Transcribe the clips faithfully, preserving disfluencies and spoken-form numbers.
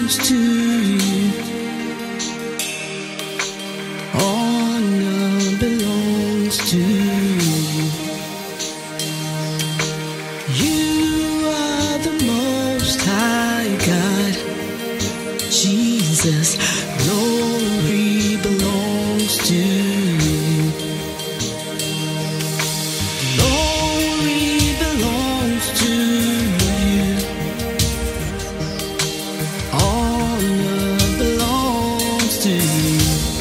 belongs to you. Honor belongs to you. You are the Most High God, Jesus. Glory belongs to you. Glory belongs to you. Honor belongs to you.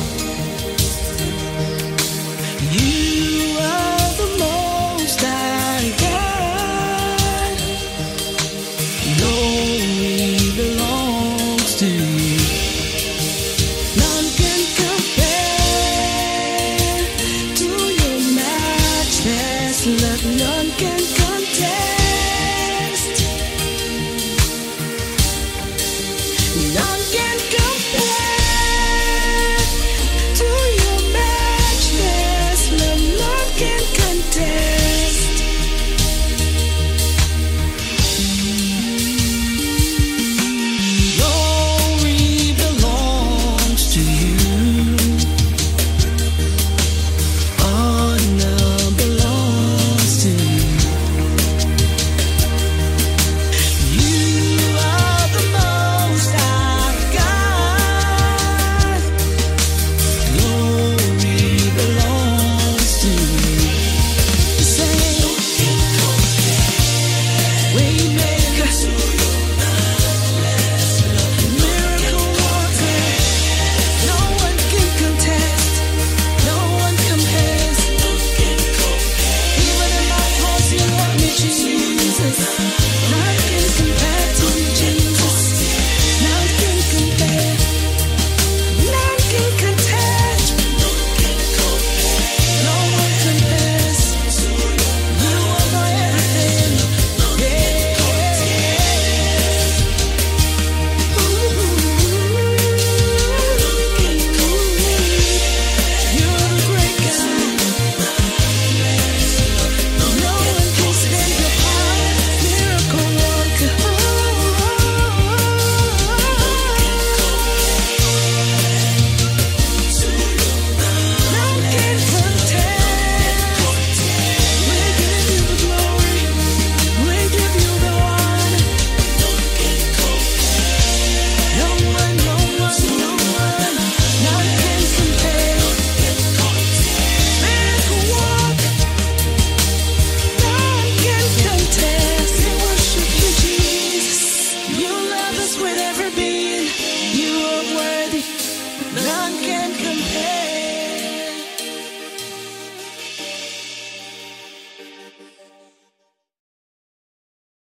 You are the Most High God. Glory belongs to you. None can compare to your matchless love. None can contest. None can